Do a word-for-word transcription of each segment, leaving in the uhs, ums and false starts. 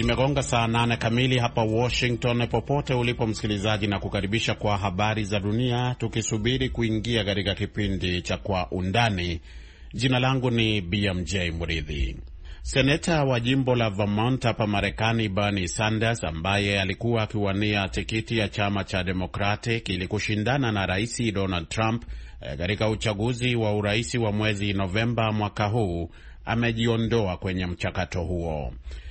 Zimegonga saa nane kamili hapa Washington. Popote ulipo msikilizaji, na kukaribisha kwa habari za dunia, tukisubiri kuingia katika kipindi cha Kwa Undani. Jina langu ni B M J Mridhi. Seneta wa jimbo la Vermont hapa Marekani, Bernie Sanders, ambaye alikuwa akiwania tikiti ya chama cha Democratic ili kushindana na Rais Donald Trump katika uchaguzi wa urais wa mwezi Novemba mwaka huu, amejiondoa kwenye mchakato huo.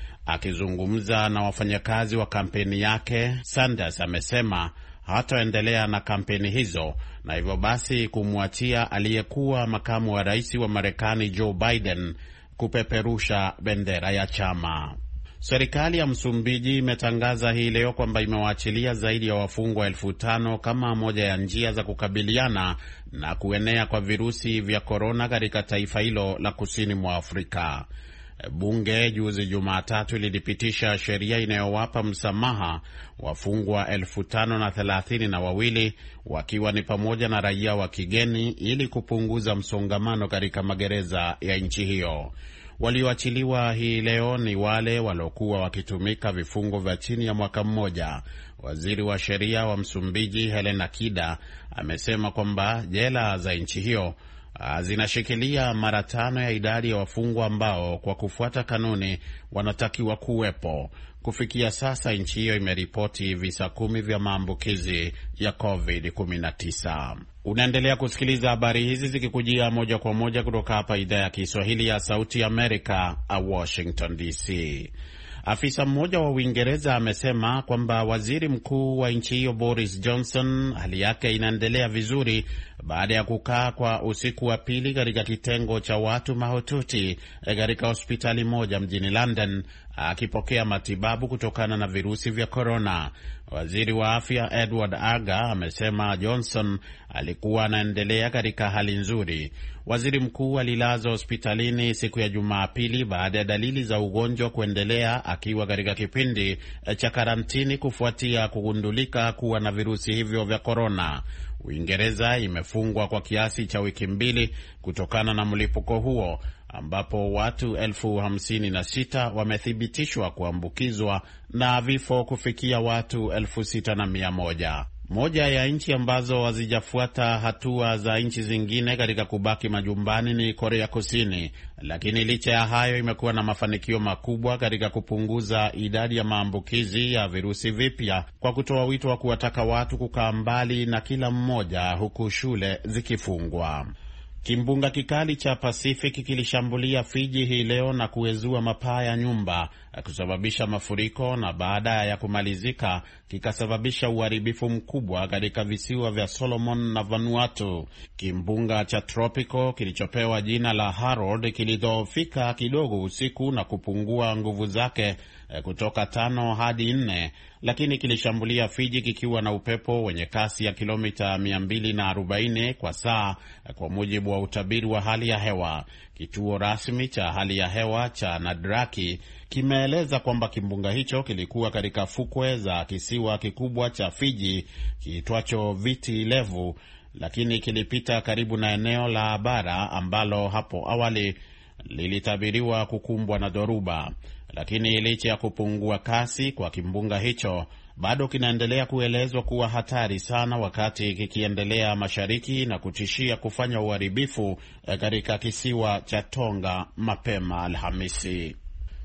Akizungumza na wafanyakazi wa kampeni yake, Sanders amesema hataendelea na kampeni hizo na hivyo basi kumwachia aliyekuwa makamu wa rais wa Marekani Joe Biden kupeperusha bendera ya chama. Serikali ya Msumbiji imetangaza hii leo kwamba imewaachilia zaidi ya wafungwa elfu tano kama moja ya njia za kukabiliana na kuenea kwa virusi vya korona katika taifa hilo la kusini mwa Afrika. Bunge juzi Jumatatu lilipitisha sheria inayowapa msamaha wafungwa elfu tano na thelathini na wawili, wakiwa ni pamoja na raia wa kigeni, ili kupunguza msongamano katika magereza ya nchi hiyo. Walioachiliwa hii leo ni wale waliokuwa wakitumika vifungo vya chini ya mwaka mmoja. Waziri wa sheria wa Msumbiji Helena Kida amesema kwamba jela za nchi hiyo zinashikilia mara tano ya idadi ya wafungwa ambao kwa kufuata kanuni wanatakiwa kuwepo. Kufikia sasa nchi hiyo imeripoti visa kumi vya maambukizi ya covid kumi na tisa. Unaendelea kusikiliza habari hizi zikikujia moja kwa moja kutoka hapa idhaa ya Kiswahili ya Sauti Amerika, Washington D C. Afisa mmoja wa Uingereza amesema kwamba waziri mkuu wa nchi hiyo Boris Johnson hali yake inaendelea vizuri baada ya kukaa kwa usiku wa pili katika kitengo cha watu mahututi katika hospitali moja mjini London akipokea matibabu kutokana na virusi vya korona. Waziri wa afya Edward Aga amesema Johnson alikuwa anaendelea katika hali nzuri. Waziri mkuu alilazwa hospitalini siku ya Jumapili baada ya dalili za ugonjwa kuendelea, akiwa katika kipindi cha karantini kufuatia kugundulika kuwa na virusi hivyo vya korona. Uingereza imefungwa kwa kiasi cha wiki mbili kutokana na mlipuko huo, ambapo watu elfu hamsini na sita wamethibitishwa kuambukizwa na vifo kufikia watu elfu sita na mia moja. Moja ya nchi ambazo hazijafuata hatua za nchi zingine katika kubaki majumbani ni Korea Kusini, lakini licha ya hayo imekuwa na mafanikio makubwa katika kupunguza idadi ya maambukizi ya virusi vipya kwa kutoa wito wa kuwataka watu kukaa mbali na kila mmoja, huku shule zikifungwa. Kimbunga kikali cha Pacific kilishambulia Fiji hii leo na kuezua mapaa ya nyumba, kusababisha mafuriko, na baada ya kumalizika kikasababisha uharibifu mkubwa katika visiwa vya Solomon na Vanuatu. Kimbunga cha tropical kilichopewa jina la Harold kilidhoofika kidogo usiku na kupungua nguvu zake kutoka tano hadi nne, lakini kilishambulia Fiji kikiwa na upepo wenye kasi ya kilomita mia mbili na arobaini kwa saa, kwa mujibu wa utabiri wa hali ya hewa. Kituo rasmi cha hali ya hewa cha Nadraki kimeeleza kwamba kimbunga hicho kilikuwa katika fukwe za kisiwa kikubwa cha Fiji kiitwacho Viti Levu, lakini kilipita karibu na eneo la bara ambalo hapo awali lilitabiriwa kukumbwa na dhoruba. Lakini licha ya kupungua kasi kwa kimbunga hicho, bado kinaendelea kuelezwa kuwa hatari sana wakati kikiendelea mashariki na kutishia kufanya uharibifu katika kisiwa cha Tonga mapema Alhamisi.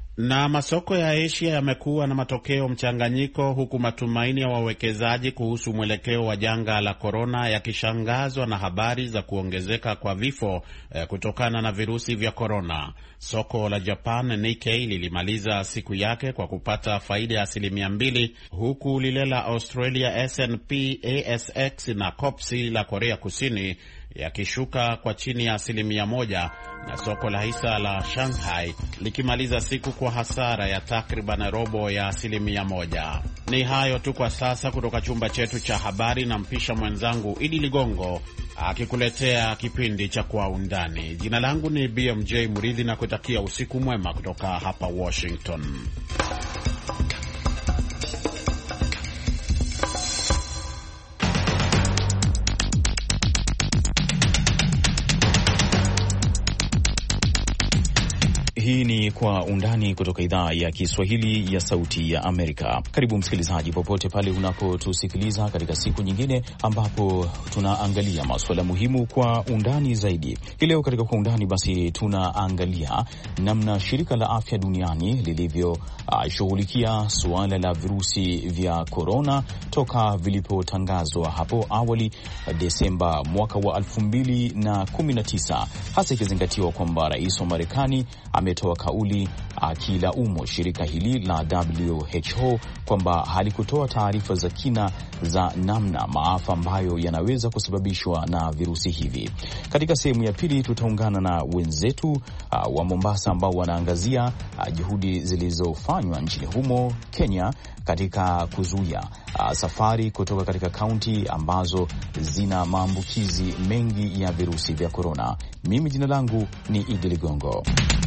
Na masoko ya Asia yamekuwa na matokeo mchanganyiko, huku matumaini ya wawekezaji kuhusu mwelekeo wa janga la korona yakishangazwa na habari za kuongezeka kwa vifo eh, kutokana na virusi vya korona. Soko la Japan Nikkei lilimaliza siku yake kwa kupata faida ya asilimia mbili, huku lile la Australia S and P, A S X na Kopsi la Korea Kusini yakishuka kwa chini ya asilimia moja, na soko la hisa la Shanghai likimaliza siku kwa hasara ya takriban robo ya asilimia moja. Ni hayo tu kwa sasa kutoka chumba chetu cha habari, na mpisha mwenzangu Idi Ligongo akikuletea kipindi cha Kwa Undani. Jina langu ni B M J Mridhi na kutakia usiku mwema kutoka hapa Washington. Hii ni ni Kwa Undani kutoka idhaa ya Kiswahili ya Sauti ya Amerika. Karibu msikilizaji, popote pale unapotusikiliza katika siku nyingine ambapo tunaangalia masuala muhimu kwa undani zaidi. Hii leo katika Kwa Undani basi tunaangalia namna shirika la afya duniani lilivyoshughulikia uh, suala la virusi vya korona toka vilipotangazwa hapo awali Desemba mwaka wa elfu mbili na kumi na tisa, hasa ikizingatiwa kwamba rais wa Marekani ametoa kauli akilaumu shirika hili la W H O kwamba halikutoa taarifa za kina za namna maafa ambayo yanaweza kusababishwa na virusi hivi. Katika sehemu ya pili tutaungana na wenzetu uh, wa Mombasa ambao wanaangazia uh, juhudi zilizofanywa nchini humo Kenya katika kuzuia uh, safari kutoka katika kaunti ambazo zina maambukizi mengi ya virusi vya korona. Mimi jina langu ni Idi Ligongo.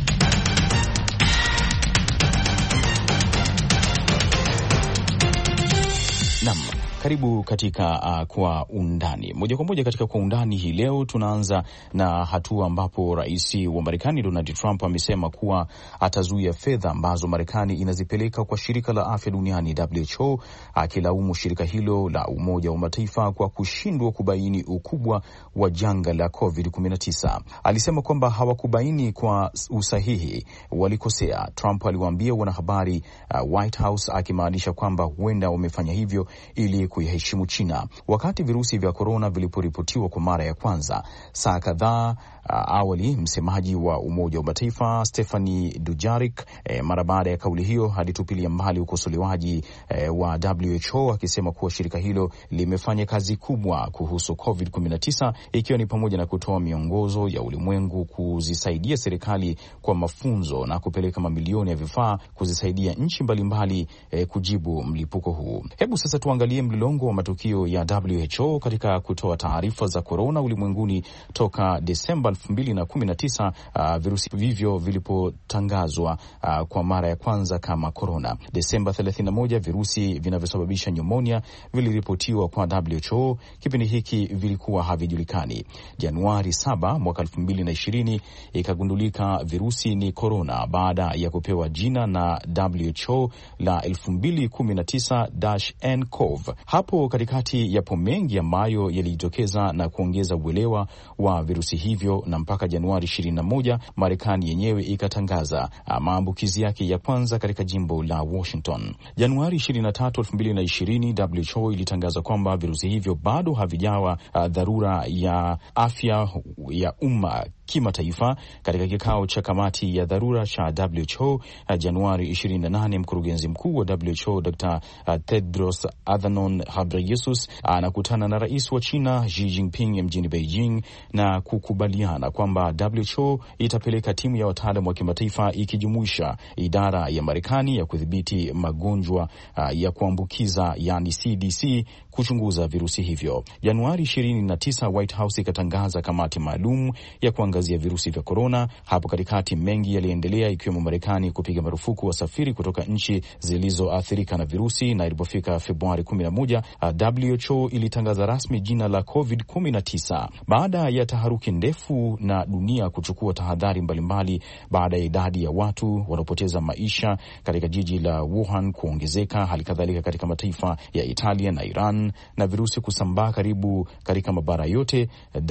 Naam, karibu katika uh, Kwa Undani. Moja kwa moja katika Kwa Undani hii leo tunaanza na hatua ambapo rais wa Marekani Donald Trump amesema kuwa atazuia fedha ambazo Marekani inazipeleka kwa shirika la afya duniani W H O, akilaumu shirika hilo la Umoja wa Mataifa kwa kushindwa kubaini ukubwa wa janga la covid kumi na tisa. Alisema kwamba hawakubaini kwa usahihi, walikosea. Trump aliwaambia wanahabari uh, White House, akimaanisha kwamba huenda wamefanya hivyo ili kuiheshimu China. Wakati virusi vya korona viliporipotiwa kwa mara ya kwanza saa kadhaa Uh, awali, msemaji wa Umoja wa Mataifa Stephanie Dujarric eh, mara baada ya kauli hiyo alitupilia mbali ukosolewaji eh, wa W H O, akisema kuwa shirika hilo limefanya kazi kubwa kuhusu covid kumi na tisa, ikiwa ni pamoja na kutoa miongozo ya ulimwengu, kuzisaidia serikali kwa mafunzo na kupeleka mamilioni ya vifaa kuzisaidia nchi mbalimbali eh, kujibu mlipuko huu. Hebu sasa tuangalie mlolongo wa matukio ya W H O katika kutoa taarifa za korona ulimwenguni toka Desemba elfu mbili na kumi na tisa, uh, virusi vivyo vilipotangazwa uh, kwa mara ya kwanza kama korona. Desemba thelathini na moja, virusi vinavyosababisha pneumonia viliripotiwa kwa W H O. Kipindi hiki vilikuwa havijulikani. Januari saba mwaka elfu mbili na ishirini ikagundulika virusi ni korona baada ya kupewa jina na W H O la elfu mbili kumi na tisa N C O V. Hapo katikati yapo mengi ambayo yalijitokeza na kuongeza uelewa wa virusi hivyo, na mpaka Januari ishirini na moja Marekani yenyewe ikatangaza maambukizi yake ya kwanza katika jimbo la Washington. Januari ishirini na tatu elfu mbili na ishirini W H O ilitangaza kwamba virusi hivyo bado havijawa uh, dharura ya afya ya umma kimataifa. Katika kikao cha kamati ya dharura cha W H O uh, Januari ishirini na nane, mkurugenzi mkuu wa W H O Doctor Uh, Tedros Adhanom Ghebreyesus anakutana uh, na rais wa China Xi Jinping mjini Beijing na kukubaliana kwamba W H O itapeleka timu ya wataalamu wa kimataifa ikijumuisha idara ya Marekani ya kudhibiti magonjwa uh, ya kuambukiza yani C D C kuchunguza virusi hivyo. Januari ishirini na tisa White House ikatangaza kamati maalum ya kuangazia virusi vya korona. Hapo katikati mengi yaliendelea, ikiwemo Marekani kupiga marufuku wasafiri kutoka nchi zilizoathirika na virusi, na ilipofika Februari kumi na moja W H O ilitangaza rasmi jina la covid kumi na tisa. Baada ya taharuki ndefu na dunia kuchukua tahadhari mbalimbali baada ya idadi ya watu wanaopoteza maisha katika jiji la Wuhan kuongezeka, hali kadhalika katika mataifa ya Italia na Iran, na virusi kusambaa karibu katika mabara yote,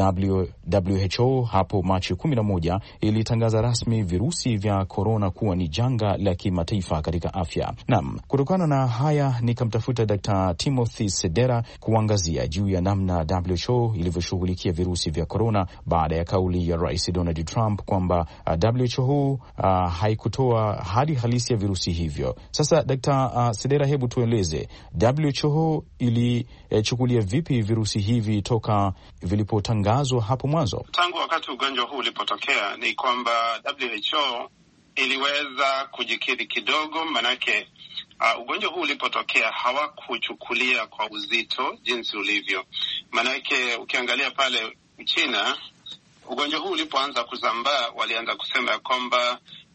W H O hapo Machi kumi na moja ilitangaza rasmi virusi vya korona kuwa ni janga la kimataifa katika afya. Naam, kutokana na haya nikamtafuta Daktari Timothy Sedera kuangazia juu ya namna W H O ilivyoshughulikia virusi vya korona baada ya kauli ya Rais Donald Trump kwamba uh, W H O uh, haikutoa hali halisi ya virusi hivyo. Sasa Daktari uh, Sedera, hebu tueleze W H O ilichukulia vipi virusi hivi toka vilipotangazwa hapo mwanzo? Tangu wakati ugonjwa huu ulipotokea ni kwamba W H O iliweza kujikiri kidogo, manake Uh, ugonjwa huu ulipotokea hawakuchukulia kwa uzito jinsi ulivyo. Manake ukiangalia pale China, ugonjwa huu ulipoanza kusambaa, walianza kusema kwamba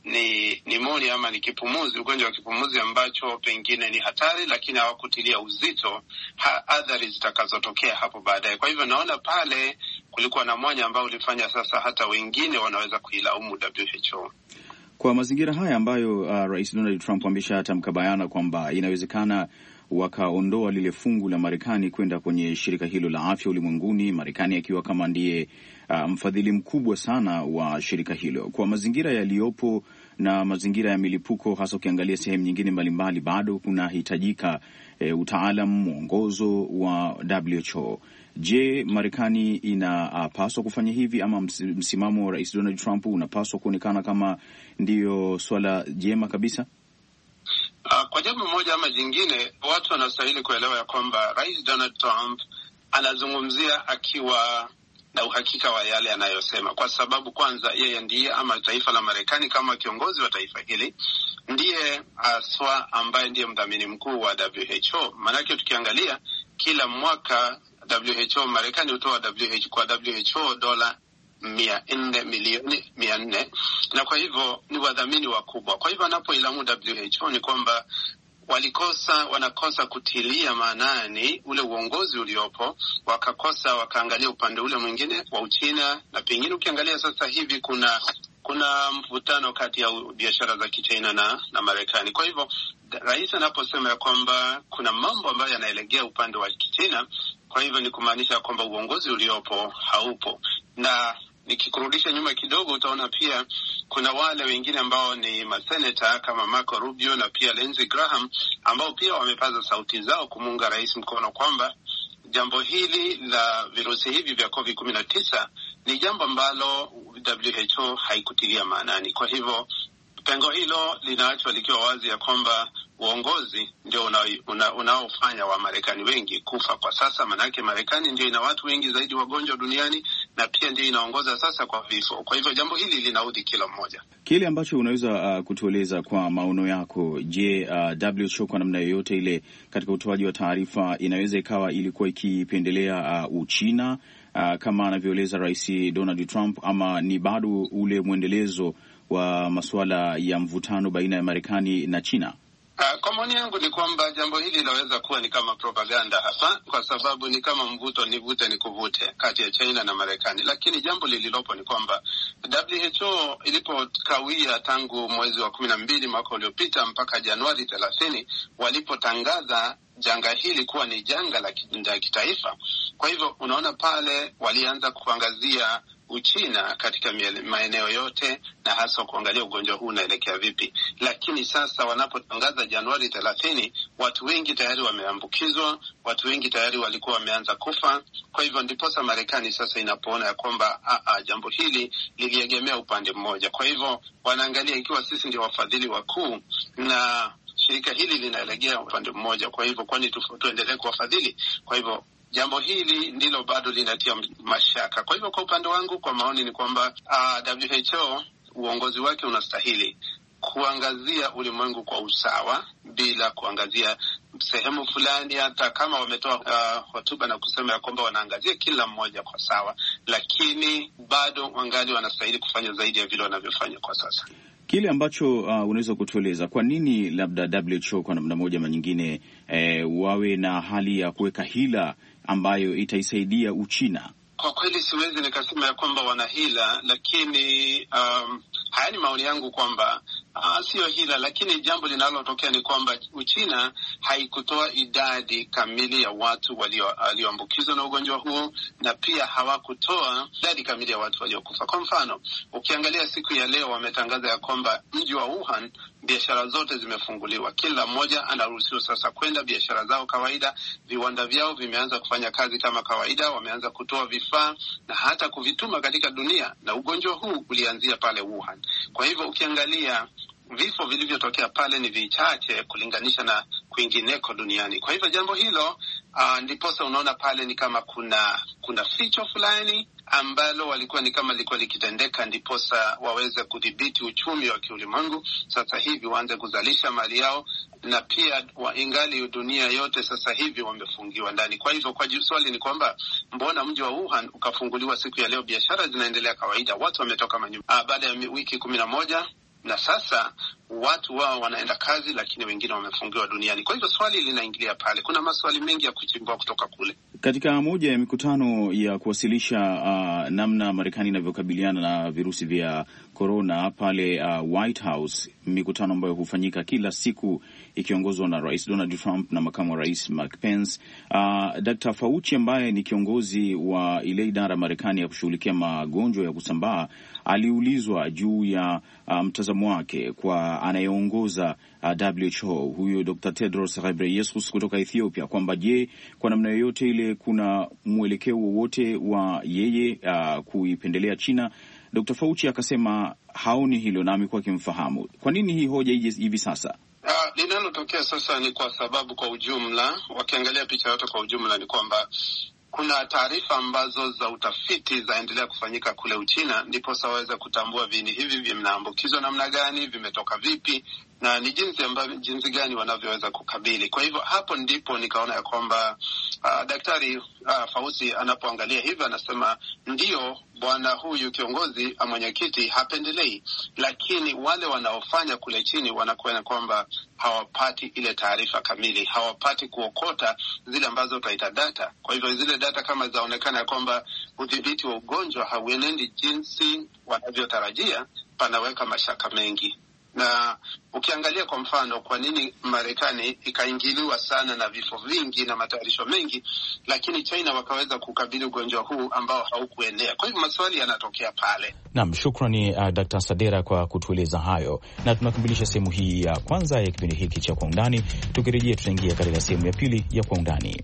ni pneumonia ama ni kipumuzi, ugonjwa wa kipumuzi ambacho pengine ni hatari, lakini hawakutilia uzito ha, athari zitakazotokea hapo baadaye. Kwa hivyo naona pale kulikuwa na mwanya ambao ulifanya sasa hata wengine wanaweza kuilaumu W H O. Kwa mazingira haya ambayo uh, Rais Donald Trump ameshatamka bayana kwamba inawezekana wakaondoa lile fungu la Marekani kwenda kwenye shirika hilo la afya ulimwenguni, Marekani akiwa kama ndiye uh, mfadhili mkubwa sana wa shirika hilo. Kwa mazingira yaliyopo na mazingira ya milipuko, hasa ukiangalia sehemu nyingine mbalimbali, bado kunahitajika e, utaalam, mwongozo wa W H O. Je, Marekani inapaswa uh, kufanya hivi, ama msimamo wa Rais Donald Trump unapaswa kuonekana kama ndiyo swala jema kabisa? Uh, kwa jambo moja ama jingine, watu wanastahili kuelewa ya kwamba Rais Donald Trump anazungumzia akiwa na uhakika wa yale anayosema, kwa sababu kwanza yeye ndiye, ama taifa la Marekani kama kiongozi wa taifa hili ndiye aswa ambaye ndiye mdhamini mkuu wa W H O. Maanake tukiangalia kila mwaka W H O, Marekani hutoa W H O kwa W H O dola mia nne milioni mia nne, na kwa hivyo ni wadhamini wakubwa. Kwa hivyo anapoilamu W H O ni kwamba walikosa wanakosa kutilia maanani ule uongozi uliopo, wakakosa wakaangalia upande ule mwingine wa Uchina, na pengine ukiangalia sasa hivi kuna kuna mvutano kati ya biashara za Kichina na na Marekani. Kwa hivyo rais anaposema ya kwamba kuna mambo ambayo yanaelekea upande wa Kichina, kwa hivyo ni kumaanisha kwamba uongozi uliopo haupo. Na nikikurudisha nyuma kidogo, utaona pia kuna wale wengine ambao ni maseneta kama Marco Rubio na pia Lindsey Graham ambao pia wamepaza sauti zao kumuunga rais mkono kwamba jambo hili la virusi hivi vya covid kumi na tisa ni jambo ambalo W H O haikutilia maanani. Kwa hivyo pengo hilo linaachwa likiwa wazi ya kwamba uongozi ndio unaofanya una, una wa Marekani wengi kufa kwa sasa. Manake Marekani ndio ina watu wengi zaidi wagonjwa duniani, na pia ndio inaongoza sasa kwa vifo. Kwa hivyo jambo hili linaudhi kila mmoja. Kile ambacho unaweza uh, kutueleza kwa maono yako, je, uh, W H O kwa namna yoyote ile katika utoaji wa taarifa inaweza ikawa ilikuwa ikipendelea uh, Uchina uh, kama anavyoeleza Rais Donald Trump, ama ni bado ule mwendelezo wa masuala ya mvutano baina ya Marekani na China? Uh, kwa maoni yangu ni kwamba jambo hili linaweza kuwa ni kama propaganda hapa, kwa sababu ni kama mvuto nivute ni kuvute kati ya China na Marekani. Lakini jambo lililopo ni kwamba W H O ilipokawia tangu mwezi wa kumi na mbili mwaka uliopita mpaka Januari thelathini walipotangaza janga hili kuwa ni janga la kitaifa. Kwa hivyo unaona pale walianza kuangazia Uchina katika maeneo yote, na hasa kuangalia ugonjwa huu unaelekea vipi. Lakini sasa wanapotangaza Januari thelathini, watu wengi tayari wameambukizwa, watu wengi tayari walikuwa wameanza kufa. Kwa hivyo ndiposa Marekani sasa inapoona ya kwamba a a jambo hili liliegemea upande mmoja. Kwa hivyo wanaangalia ikiwa sisi ndio wafadhili wakuu na shirika hili linaelekea upande mmoja, kwa hivyo kwani tuendelee kuwafadhili? Kwa hivyo jambo hili ndilo bado linatia mashaka. Kwa hivyo kwa upande wangu, kwa maoni ni kwamba uh, W H O uongozi wake unastahili kuangazia ulimwengu kwa usawa bila kuangazia sehemu fulani, hata kama wametoa uh, hotuba na kusema ya kwamba wanaangazia kila mmoja kwa sawa, lakini bado wangali wanastahili kufanya zaidi ya vile wanavyofanya kwa sasa. Kile ambacho uh, unaweza kutueleza kwa nini labda W H O kwa namna moja ama nyingine eh, wawe na hali ya kuweka hila ambayo itaisaidia Uchina? Kwa kweli siwezi nikasema ya kwamba wana hila, lakini um, haya ni maoni yangu kwamba uh, sio hila, lakini jambo linalotokea ni kwamba Uchina haikutoa idadi kamili ya watu walioambukizwa na ugonjwa huo, na pia hawakutoa idadi kamili ya watu waliokufa. Kwa mfano, ukiangalia siku ya leo wametangaza ya kwamba mji wa Wuhan biashara zote zimefunguliwa, kila mmoja anaruhusiwa sasa kwenda biashara zao kawaida, viwanda vyao vimeanza kufanya kazi kama kawaida, wameanza kutoa vifaa na hata kuvituma katika dunia, na ugonjwa huu ulianzia pale Wuhan. Kwa hivyo ukiangalia vifo vilivyotokea pale ni vichache kulinganisha na kwingineko duniani. Kwa hivyo jambo hilo uh, ndiposa unaona pale ni kama kuna kuna ficho fulani ambalo walikuwa ni kama likuwa likitendeka, ndiposa waweze kudhibiti uchumi wa kiulimwengu. Sasa hivi waanze kuzalisha mali yao, na pia wa ingali dunia yote sasa hivi wamefungiwa ndani. Kwa hivyo kwa swali ni kwamba mbona mji wa Wuhan ukafunguliwa siku ya leo, biashara zinaendelea kawaida, watu wametoka manyumbani baada ya wiki kumi na moja, na sasa watu wao wanaenda kazi, lakini wengine wamefungiwa duniani. Kwa hivyo swali linaingilia pale, kuna maswali mengi ya kuchimbua kutoka kule. Katika moja ya mikutano ya kuwasilisha uh, namna Marekani inavyokabiliana na virusi vya korona pale uh, White House, mikutano ambayo hufanyika kila siku ikiongozwa na Rais Donald Trump na makamu wa rais Mike Pence, uh, Daktari Fauci ambaye ni kiongozi wa ile idara Marekani ya kushughulikia magonjwa ya kusambaa aliulizwa juu ya uh, mtazamo wake kwa anayeongoza uh, W H O huyo Daktari Tedros Ghebreyesus kutoka Ethiopia, kwamba je, kwa namna yoyote ile kuna mwelekeo wowote wa yeye uh, kuipendelea China. Daktari Fauci akasema haoni hilo na amekuwa akimfahamu. Kwa nini hii hoja hivi sasa? Uh, linalotokea sasa ni kwa sababu kwa ujumla, wakiangalia picha yote kwa ujumla, ni kwamba kuna taarifa ambazo za utafiti zaendelea kufanyika kule Uchina, ndipo saweza kutambua viini hivi vinaambukizwa namna gani, vimetoka vipi, na ni jinsi ambavyo jinsi gani wanavyoweza kukabili. Kwa hivyo hapo ndipo nikaona ya kwamba uh, Daktari uh, Fauci anapoangalia hivyo anasema ndio, bwana huyu kiongozi mwenyekiti hapendelei, lakini wale wanaofanya kule chini wanakuwa kwamba hawapati ile taarifa kamili, hawapati kuokota zile ambazo utaita data. Kwa hivyo zile data kama zaonekana ya kwamba udhibiti wa ugonjwa hauenendi jinsi wanavyotarajia, panaweka mashaka mengi. Na ukiangalia kwa mfano, kwa nini Marekani ikaingiliwa sana na vifo vingi na matayarisho mengi, lakini China wakaweza kukabili ugonjwa huu ambao haukuenea? Kwa hivyo maswali yanatokea pale. Naam, shukrani uh, Daktari Sadera kwa kutueleza hayo, na tunakamilisha sehemu hii ya kwanza ya kipindi hiki cha Kwa Undani. Tukirejea tutaingia katika sehemu ya pili ya Kwa Undani.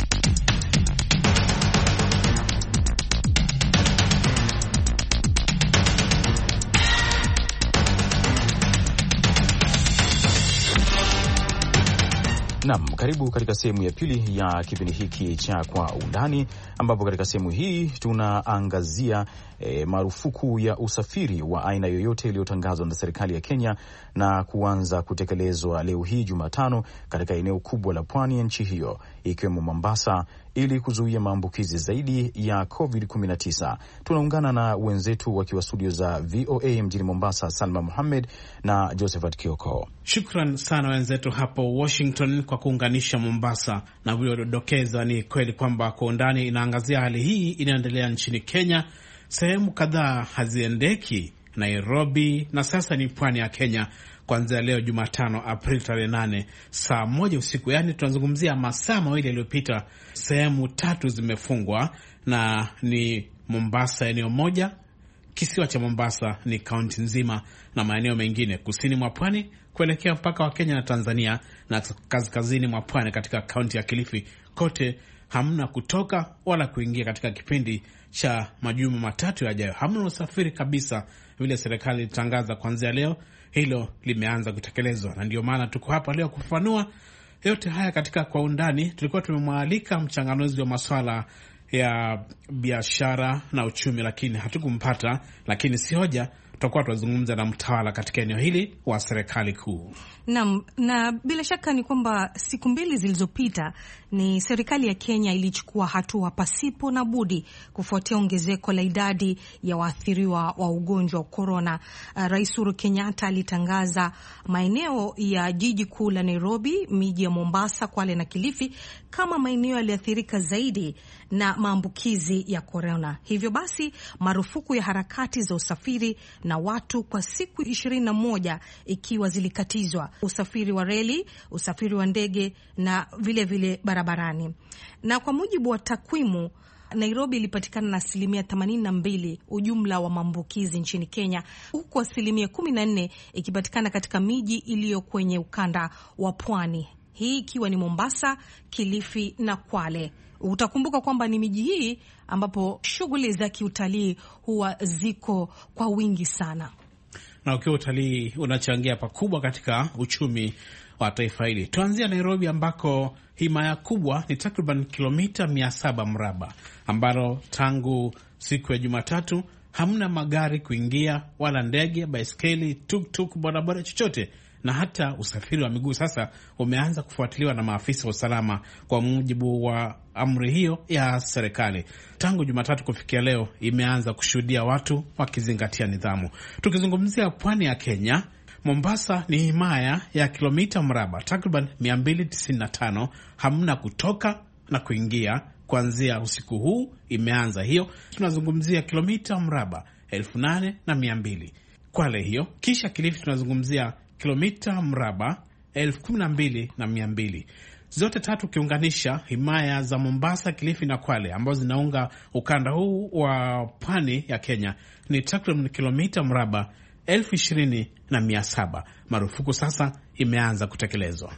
Naam, karibu katika sehemu ya pili ya kipindi hiki cha Kwa Undani, ambapo katika sehemu hii tunaangazia e, marufuku ya usafiri wa aina yoyote iliyotangazwa na serikali ya Kenya na kuanza kutekelezwa leo hii Jumatano katika eneo kubwa la pwani ya nchi hiyo ikiwemo Mombasa, ili kuzuia maambukizi zaidi ya covid kumi na tisa. Tunaungana na wenzetu wakiwa studio za V O A mjini Mombasa, Salma Mohamed na Josephat Kioko. Shukran sana wenzetu hapo Washington kwa kuunganisha Mombasa. Na uliodokeza ni kweli kwamba Kwa Undani inaangazia hali hii inayoendelea nchini Kenya. Sehemu kadhaa haziendeki, Nairobi na sasa ni pwani ya Kenya, kuanzia leo Jumatano Aprili tarehe nane saa moja usiku. Yani tunazungumzia masaa mawili yaliyopita, sehemu tatu zimefungwa, na ni Mombasa eneo moja, kisiwa cha Mombasa ni kaunti nzima, na maeneo mengine kusini mwa pwani kuelekea mpaka wa Kenya na Tanzania, na kaskazini mwa pwani katika kaunti ya Kilifi, kote hamna kutoka wala kuingia katika kipindi cha majuma matatu yajayo. Hamna usafiri kabisa, vile serikali ilitangaza kuanzia leo. Hilo limeanza kutekelezwa, na ndio maana tuko hapa leo kufafanua yote haya katika Kwa Undani. Tulikuwa tumemwalika mchanganuzi wa masuala ya biashara na uchumi, lakini hatukumpata. Lakini si hoja, tutakuwa tunazungumza na mtawala katika eneo hili wa serikali kuu. Naam, na bila shaka ni kwamba siku mbili zilizopita ni serikali ya Kenya ilichukua hatua pasipo na budi kufuatia ongezeko la idadi ya waathiriwa wa ugonjwa wa korona. Uh, Rais Uhuru Kenyatta alitangaza maeneo ya jiji kuu la Nairobi, miji ya Mombasa, Kwale na Kilifi kama maeneo yaliathirika zaidi na maambukizi ya korona. Hivyo basi marufuku ya harakati za usafiri na watu kwa siku ishirini na moja ikiwa zilikatizwa, usafiri wa reli, usafiri wa ndege na vile vile barabarani. Na kwa mujibu wa takwimu, Nairobi ilipatikana na asilimia themanini na mbili ujumla wa maambukizi nchini Kenya, huku asilimia kumi na nne ikipatikana katika miji iliyo kwenye ukanda wa pwani, hii ikiwa ni Mombasa, Kilifi na Kwale. Utakumbuka kwamba ni miji hii ambapo shughuli za kiutalii huwa ziko kwa wingi sana, na ukiwa utalii unachangia pakubwa katika uchumi wa taifa hili. Tuanzia Nairobi ambako himaya kubwa ni takriban kilomita mia saba mraba, ambalo tangu siku ya Jumatatu hamna magari kuingia, wala ndege, baiskeli, tuk-tuk, bodaboda, chochote, na hata usafiri wa miguu sasa umeanza kufuatiliwa na maafisa wa usalama kwa mujibu wa amri hiyo ya serikali. Tangu Jumatatu kufikia leo imeanza kushuhudia watu wakizingatia nidhamu. Tukizungumzia pwani ya Kenya, Mombasa ni himaya ya kilomita mraba takriban mia mbili tisini na tano, hamna kutoka na kuingia. Kuanzia usiku huu imeanza hiyo, tunazungumzia kilomita mraba elfu nane na mia mbili. Kwale hiyo, kisha Kilifi tunazungumzia kilomita mraba elfu kumi na mbili na mia mbili. Zote tatu ukiunganisha himaya za Mombasa, Kilifi na Kwale ambazo zinaunga ukanda huu wa pwani ya Kenya ni takriban kilomita mraba elfu ishirini na mia saba. Marufuku sasa imeanza kutekelezwa.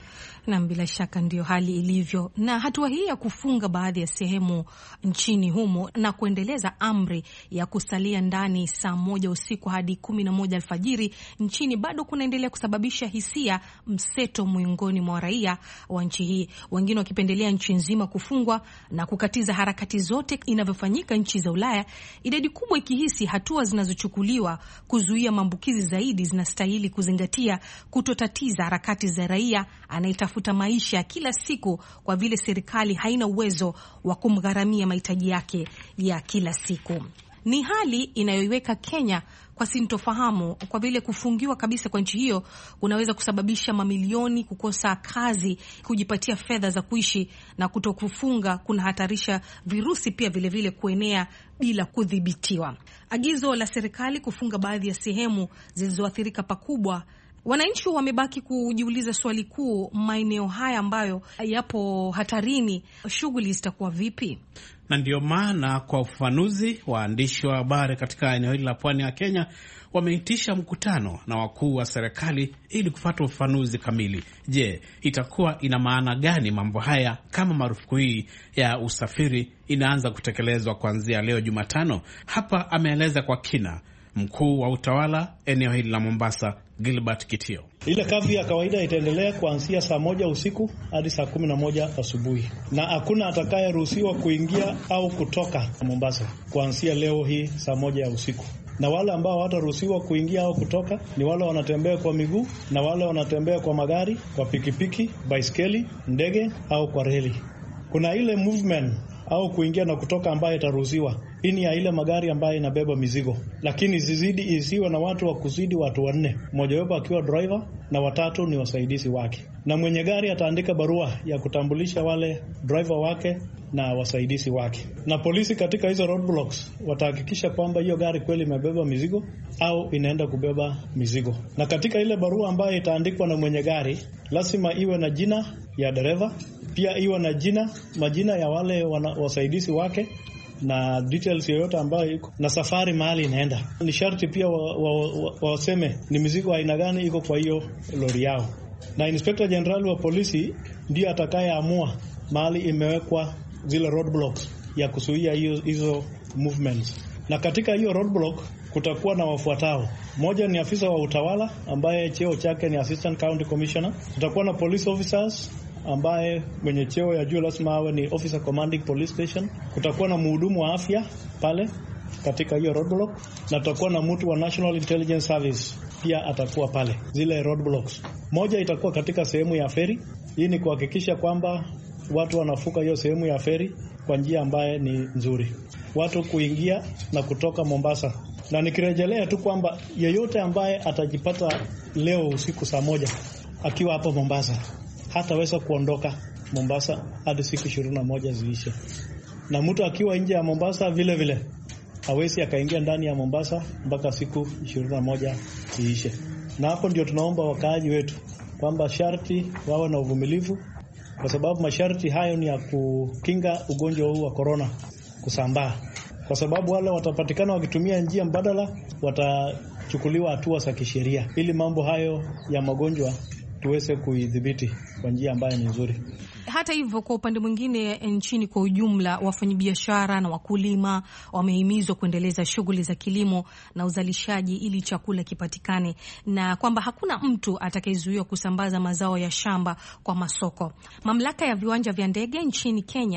Na bila shaka ndio hali ilivyo, na hatua hii ya kufunga baadhi ya sehemu nchini humo na kuendeleza amri ya kusalia ndani saa moja usiku hadi kumi na moja alfajiri nchini bado kunaendelea kusababisha hisia mseto miongoni mwa raia wa nchi hii, wengine wakipendelea nchi nzima kufungwa na kukatiza harakati zote inavyofanyika nchi za Ulaya, idadi kubwa ikihisi hatua zinazochukuliwa kuzuia maambukizi zaidi zinastahili kuzingatia kutotatiza harakati za raia anaita futa maisha kila siku kwa vile serikali haina uwezo wa kumgharamia mahitaji yake ya kila siku. Ni hali inayoiweka Kenya kwa sintofahamu kwa vile kufungiwa kabisa kwa nchi hiyo unaweza kusababisha mamilioni kukosa kazi, kujipatia fedha za kuishi, na kutokufunga kuna hatarisha virusi pia vile vile kuenea bila kudhibitiwa. Agizo la serikali kufunga baadhi ya sehemu zilizoathirika pakubwa, wananchi wamebaki kujiuliza swali kuu, maeneo haya ambayo yapo hatarini, shughuli zitakuwa vipi? Na ndio maana kwa ufafanuzi, waandishi wa habari katika eneo hili la pwani ya Kenya wameitisha mkutano na wakuu wa serikali ili kupata ufafanuzi kamili. Je, itakuwa ina maana gani mambo haya kama marufuku hii ya usafiri inaanza kutekelezwa kuanzia leo Jumatano? Hapa ameeleza kwa kina mkuu wa utawala eneo hili la Mombasa, Gilbert Kitio. Ile kazi ya kawaida itaendelea kuanzia saa moja usiku hadi saa kumi na moja asubuhi, na hakuna atakayeruhusiwa kuingia au kutoka Mombasa kuanzia leo hii saa moja ya usiku. Na wale ambao hawataruhusiwa kuingia au kutoka ni wale wanatembea kwa miguu na wale wanatembea kwa magari, kwa pikipiki, baiskeli, ndege au kwa reli. Kuna ile movement au kuingia na kutoka ambayo itaruhusiwa. Hii ni ya ile magari ambayo inabeba mizigo, lakini zizidi isiwe na watu wa kuzidi watu wanne, mmoja wapo akiwa driver na watatu ni wasaidizi wake. Na mwenye gari ataandika barua ya kutambulisha wale driver wake na wasaidizi wake. Na polisi katika hizo roadblocks watahakikisha kwamba hiyo gari kweli imebeba mizigo au inaenda kubeba mizigo. Na katika ile barua ambayo itaandikwa na mwenye gari, lazima iwe na jina ya dereva, pia iwe na jina majina ya wale wana, wasaidizi wake na details yoyote ambayo iko na safari mahali inaenda. Ni sharti pia waseme wa, wa, wa ni mizigo aina gani iko kwa hiyo lori yao. Na Inspector General wa polisi ndiye atakayeamua mahali imewekwa zile roadblocks ya kuzuia hiyo hizo movements. Na katika hiyo roadblock kutakuwa na wafuatao. Moja ni afisa wa utawala ambaye cheo chake ni Assistant County Commissioner. Kutakuwa na police officers ambaye mwenye cheo ya juu lazima awe ni officer commanding police station. Kutakuwa na mhudumu wa afya pale katika hiyo roadblock, na tutakuwa na mtu wa National Intelligence Service pia atakuwa pale zile roadblocks. Moja itakuwa katika sehemu ya feri. Hii ni kuhakikisha kwamba watu wanafuka hiyo sehemu ya feri kwa njia ambaye ni nzuri, watu kuingia na kutoka Mombasa. Na nikirejelea tu kwamba yeyote ambaye atajipata leo usiku saa moja akiwa hapo Mombasa hataweza kuondoka Mombasa hadi siku ishirini na moja ziishe. Na mtu akiwa nje ya Mombasa vile vile hawezi akaingia ndani ya Mombasa mpaka siku ishirini na moja ziishe. Na hapo ndio tunaomba wakaaji wetu kwamba sharti wawe na uvumilivu, kwa sababu masharti hayo ni ya kukinga ugonjwa huu wa corona kusambaa. Kwa sababu wale watapatikana wakitumia njia mbadala watachukuliwa hatua za kisheria, ili mambo hayo ya magonjwa tuweze kuidhibiti kwa njia ambayo ni nzuri. Hata hivyo, kwa upande mwingine nchini kwa ujumla, wafanyabiashara na wakulima wamehimizwa kuendeleza shughuli za kilimo na uzalishaji ili chakula kipatikane, na kwamba hakuna mtu atakayezuiwa kusambaza mazao ya shamba kwa masoko. Mamlaka ya viwanja vya ndege nchini Kenya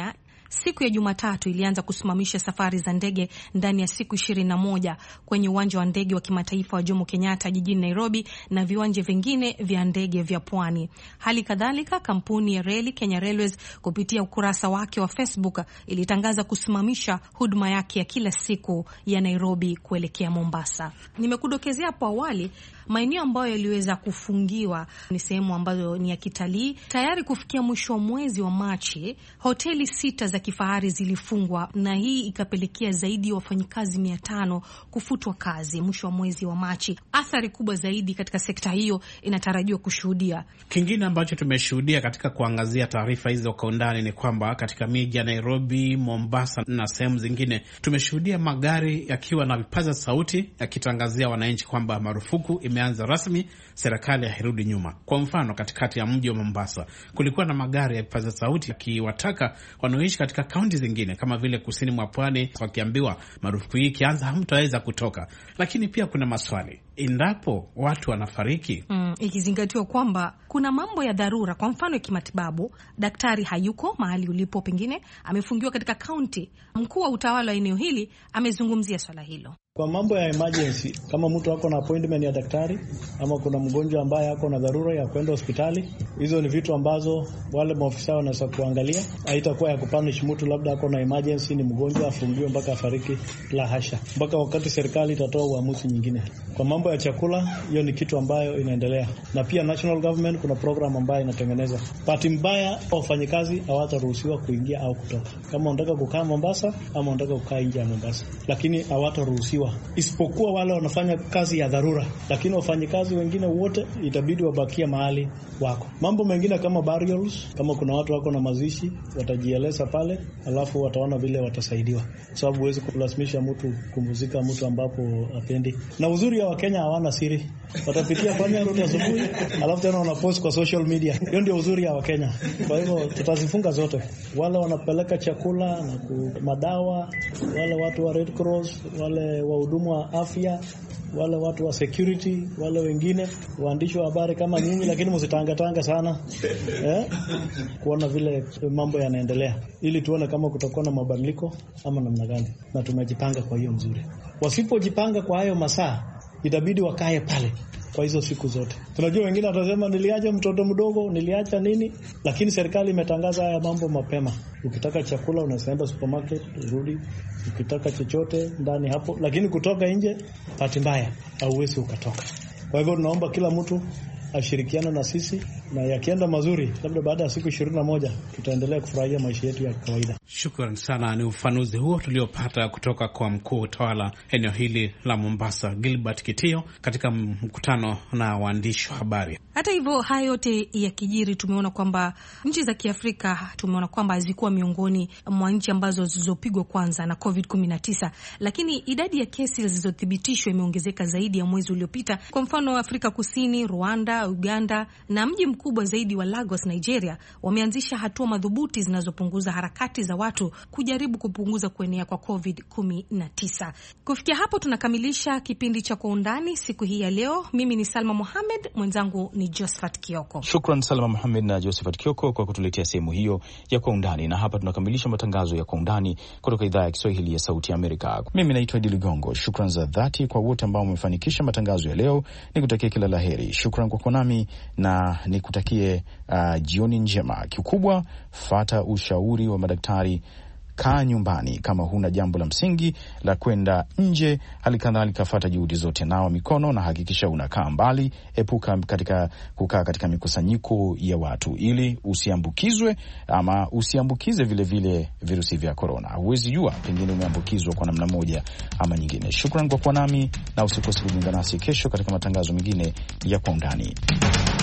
siku ya Jumatatu ilianza kusimamisha safari za ndege ndani ya siku ishirini na moja kwenye uwanja wa ndege wa kimataifa wa Jomo Kenyatta jijini Nairobi na viwanja vingine vya ndege vya pwani. Hali kadhalika, kampuni ya reli Kenya Railways kupitia ukurasa wake wa Facebook ilitangaza kusimamisha huduma yake ya kila siku ya Nairobi kuelekea Mombasa. Nimekudokezea hapo awali maeneo ambayo yaliweza kufungiwa ni sehemu ambazo ni ya kitalii. Tayari kufikia mwisho wa mwezi wa Machi, hoteli sita za kifahari zilifungwa, na hii ikapelekea zaidi ya wafanyikazi mia tano kufutwa kazi mwisho wa mwezi wa Machi. Athari kubwa zaidi katika sekta hiyo inatarajiwa kushuhudia. Kingine ambacho tumeshuhudia katika kuangazia taarifa hizo kwa undani ni kwamba katika miji ya Nairobi, Mombasa na sehemu zingine tumeshuhudia magari yakiwa na vipaza sauti yakitangazia wananchi kwamba marufuku imeanza rasmi, serikali hairudi nyuma. Kwa mfano, katikati ya mji wa Mombasa kulikuwa na magari ya vipaza sauti yakiwataka wanaoishi katika kaunti zingine kama vile kusini mwa pwani, wakiambiwa marufuku hii ikianza hamtaweza kutoka. Lakini pia kuna maswali, endapo watu wanafariki, mm, ikizingatiwa kwamba kuna mambo ya dharura, kwa mfano ya kimatibabu, daktari hayuko mahali ulipo, pengine amefungiwa katika kaunti, mkuu wa utawala wa eneo hili amezungumzia swala hilo. Kwa mambo ya emergency, kama mtu ako na appointment ya daktari ama kuna mgonjwa ambaye ako na dharura ya kwenda hospitali, hizo ni vitu ambazo wale maofisa wanaweza kuangalia. Haitakuwa ya kupunish mtu labda ako na emergency, ni mgonjwa afungiwe mpaka afariki, la hasha, mpaka wakati serikali itatoa uamuzi nyingine. Kwa mambo ya chakula, hiyo ni kitu ambayo inaendelea, na pia national government kuna program ambayo inatengeneza. Bahati mbaya, wafanyikazi hawataruhusiwa kuingia au kutoka. Kama unataka kukaa Mombasa ama unataka kukaa nje ya Mombasa, lakini hawataruhusiwa isipokuwa wale wanafanya kazi ya dharura, lakini wafanyikazi wengine wote itabidi wabakia mahali wako. Mambo mengine kama burials, kama kuna watu wako na mazishi, watajieleza pale, alafu wataona vile watasaidiwa, sababu huwezi kulazimisha mtu kumuzika mtu ambapo apendi. Na uzuri ya Wakenya hawana siri, watapitia fanya route asubuhi, alafu tena wanapost kwa social media. Hiyo ndio uzuri ya Wakenya. Kwa hivyo tutazifunga zote, wale wanapeleka chakula na madawa, wale watu wa Red Cross, wale wahudumu wa afya, wale watu wa security, wale wengine waandishi wa habari kama nyinyi, lakini msitangatanga sana eh, kuona vile mambo yanaendelea, ili tuone kama kutakuwa na mabadiliko ama namna gani, na tumejipanga kwa hiyo mzuri. Wasipojipanga kwa hayo masaa, itabidi wakae pale kwa hizo siku zote. Tunajua wengine watasema niliacha mtoto mdogo, niliacha nini, lakini serikali imetangaza haya mambo mapema. Ukitaka chakula unaenda supermarket, urudi, ukitaka chochote ndani hapo, lakini kutoka nje pati mbaya hauwezi ukatoka. Kwa hivyo tunaomba kila mtu ashirikiana na sisi, na yakienda mazuri, labda baada ya siku ishirini na moja tutaendelea kufurahia maisha yetu ya kawaida. Shukran sana. Ni ufanuzi huo tuliopata kutoka kwa mkuu utawala eneo hili la Mombasa, Gilbert Kitio, katika mkutano na waandishi wa habari. Hata hivyo, haya yote ya kijiri, tumeona kwamba nchi za Kiafrika tumeona kwamba hazikuwa miongoni mwa nchi ambazo zilizopigwa kwanza na covid kumi na tisa, lakini idadi ya kesi zilizothibitishwa imeongezeka zaidi ya mwezi uliopita. Kwa mfano, Afrika Kusini, Rwanda, Uganda na mji mkubwa zaidi wa Lagos, Nigeria, wameanzisha hatua madhubuti zinazopunguza harakati za watu kujaribu kupunguza kuenea kwa covid kumi na tisa. Kufikia hapo tunakamilisha kipindi cha Kwa Undani siku hii ya leo. Mimi ni Salma Mohamed, mwenzangu ni Josephat Kioko. Shukran Salma Mohamed na Josephat Kioko kwa kutuletea sehemu hiyo ya Kwa Undani, na hapa tunakamilisha matangazo ya Kwa Undani kutoka idhaa ya Kiswahili ya Sauti ya Amerika. Mimi naitwa Idi Ligongo. Shukran za dhati kwa wote ambao wamefanikisha matangazo ya leo. Nikutakie kila laheri. Shukran kwa kuwa nami na nikutakie uh, jioni njema. Kikubwa, fata ushauri wa madaktari, kaa nyumbani kama huna jambo la msingi la kwenda nje. Halikadhalika, fata juhudi zote, nawa mikono na hakikisha unakaa mbali. Epuka katika kukaa katika mikusanyiko ya watu ili usiambukizwe ama usiambukize vile vile virusi vya corona. Huwezi jua, pengine umeambukizwa kwa namna moja ama nyingine. Shukran kwa kuwa nami, na usikose kujiunga nasi kesho katika matangazo mengine ya Kwa Undani.